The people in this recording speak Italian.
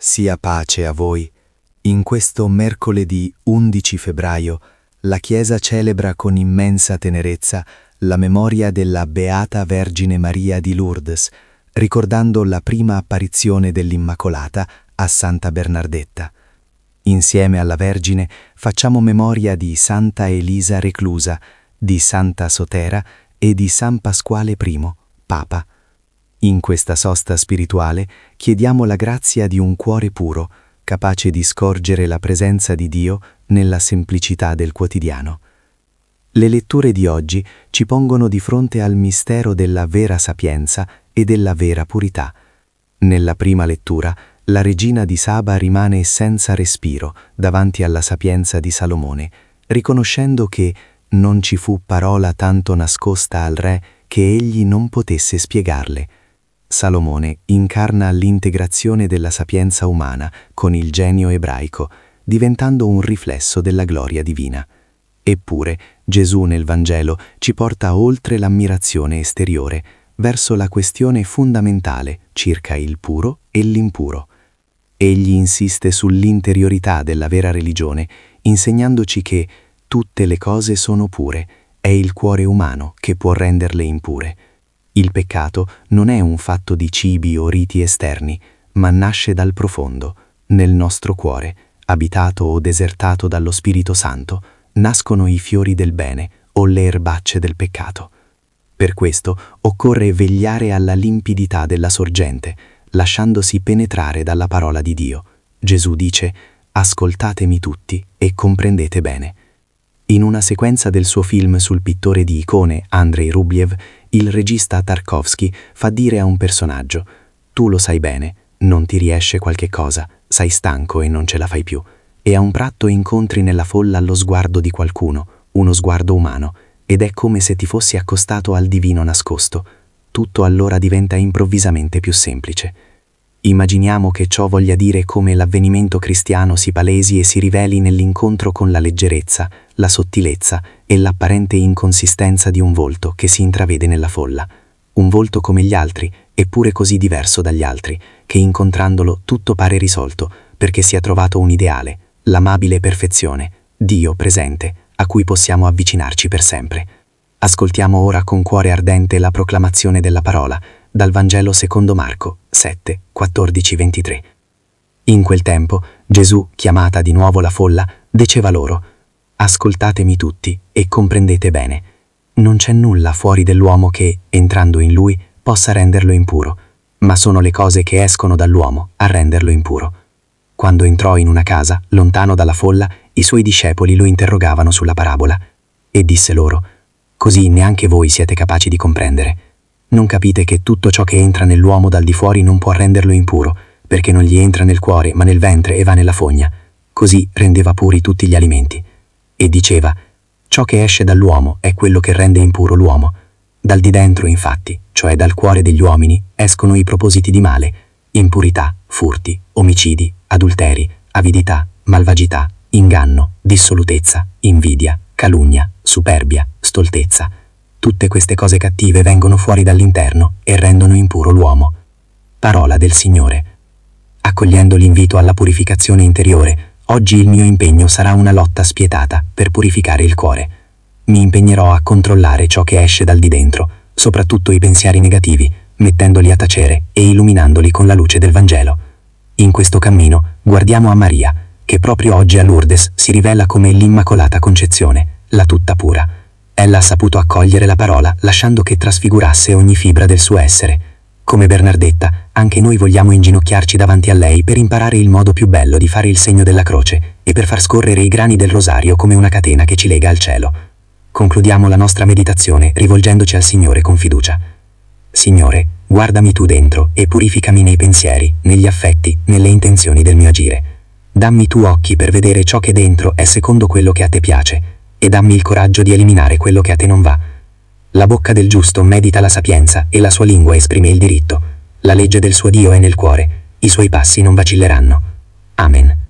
Sia pace a voi. In questo mercoledì 11 febbraio la Chiesa celebra con immensa tenerezza la memoria della Beata Vergine Maria di Lourdes, ricordando la prima apparizione dell'Immacolata a Santa Bernardetta. Insieme alla Vergine facciamo memoria di Santa Elisa Reclusa, di Santa Sotera e di San Pasquale I, Papa. In questa sosta spirituale chiediamo la grazia di un cuore puro, capace di scorgere la presenza di Dio nella semplicità del quotidiano. Le letture di oggi ci pongono di fronte al mistero della vera sapienza e della vera purità. Nella prima lettura, la regina di Saba rimane senza respiro davanti alla sapienza di Salomone, riconoscendo che non ci fu parola tanto nascosta al re che egli non potesse spiegarle. Salomone incarna l'integrazione della sapienza umana con il genio ebraico, diventando un riflesso della gloria divina. Eppure Gesù nel Vangelo ci porta oltre l'ammirazione esteriore, verso la questione fondamentale circa il puro e l'impuro. Egli insiste sull'interiorità della vera religione, insegnandoci che tutte le cose sono pure, è il cuore umano che può renderle impure. Il peccato non è un fatto di cibi o riti esterni, ma nasce dal profondo. Nel nostro cuore, abitato o desertato dallo Spirito Santo, nascono i fiori del bene o le erbacce del peccato. Per questo occorre vegliare alla limpidità della sorgente, lasciandosi penetrare dalla parola di Dio. Gesù dice: «Ascoltatemi tutti e comprendete bene». In una sequenza del suo film sul pittore di icone Andrei Rublev, il regista Tarkovsky fa dire a un personaggio: «Tu lo sai bene, non ti riesce qualche cosa, sei stanco e non ce la fai più». E a un tratto incontri nella folla lo sguardo di qualcuno, uno sguardo umano, ed è come se ti fossi accostato al divino nascosto. Tutto allora diventa improvvisamente più semplice. Immaginiamo che ciò voglia dire come l'avvenimento cristiano si palesi e si riveli nell'incontro con la leggerezza, la sottilezza e l'apparente inconsistenza di un volto che si intravede nella folla. Un volto come gli altri, eppure così diverso dagli altri, che incontrandolo tutto pare risolto, perché si è trovato un ideale, l'amabile perfezione, Dio presente, a cui possiamo avvicinarci per sempre. Ascoltiamo ora con cuore ardente la proclamazione della parola, dal Vangelo secondo Marco 7, 14-23. In quel tempo Gesù, chiamata di nuovo la folla, diceva loro: «Ascoltatemi tutti e comprendete bene. Non c'è nulla fuori dell'uomo che, entrando in lui, possa renderlo impuro, ma sono le cose che escono dall'uomo a renderlo impuro». Quando entrò in una casa, lontano dalla folla, i suoi discepoli lo interrogavano sulla parabola, e disse loro: «Così neanche voi siete capaci di comprendere. Non capite che tutto ciò che entra nell'uomo dal di fuori non può renderlo impuro, perché non gli entra nel cuore, ma nel ventre e va nella fogna. Così rendeva puri tutti gli alimenti». E diceva: «Ciò che esce dall'uomo è quello che rende impuro l'uomo. Dal di dentro, infatti, cioè dal cuore degli uomini, escono i propositi di male, impurità, furti, omicidi, adulteri, avidità, malvagità, inganno, dissolutezza, invidia, calunnia, superbia, stoltezza. Tutte queste cose cattive vengono fuori dall'interno e rendono impuro l'uomo». Parola del Signore. Accogliendo l'invito alla purificazione interiore, oggi il mio impegno sarà una lotta spietata per purificare il cuore. Mi impegnerò a controllare ciò che esce dal di dentro, soprattutto i pensieri negativi, mettendoli a tacere e illuminandoli con la luce del Vangelo. In questo cammino guardiamo a Maria, che proprio oggi a Lourdes si rivela come l'Immacolata Concezione, la tutta pura. Ella ha saputo accogliere la parola lasciando che trasfigurasse ogni fibra del suo essere. Come Bernardetta, anche noi vogliamo inginocchiarci davanti a lei per imparare il modo più bello di fare il segno della croce e per far scorrere i grani del rosario come una catena che ci lega al cielo. Concludiamo la nostra meditazione rivolgendoci al Signore con fiducia. Signore, guardami tu dentro e purificami nei pensieri, negli affetti, nelle intenzioni del mio agire. Dammi tu occhi per vedere ciò che dentro è secondo quello che a te piace, e dammi il coraggio di eliminare quello che a te non va. La bocca del giusto medita la sapienza e la sua lingua esprime il diritto. La legge del suo Dio è nel cuore, i suoi passi non vacilleranno. Amen.